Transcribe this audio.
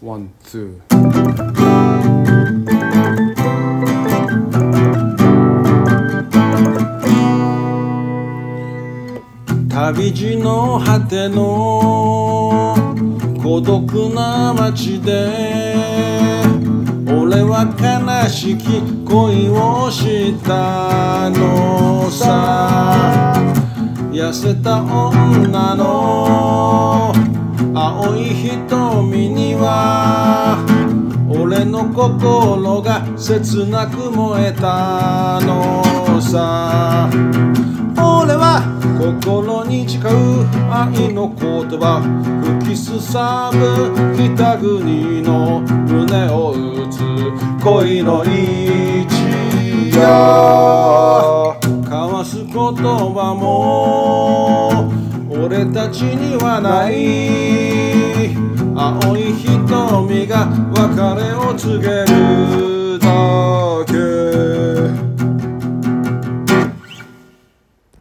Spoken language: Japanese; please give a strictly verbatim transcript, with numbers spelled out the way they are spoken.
ワン、ツー。旅路の果ての孤独な街で俺は悲しき恋をしたのさ。痩せた女の青い瞳には俺の心が切なく燃えたのさ。俺は心に誓う愛の言葉吹きすさぶ北国の胸を打つ恋の一夜。交わす言葉も俺たちにはない青い瞳が別れを告げるだ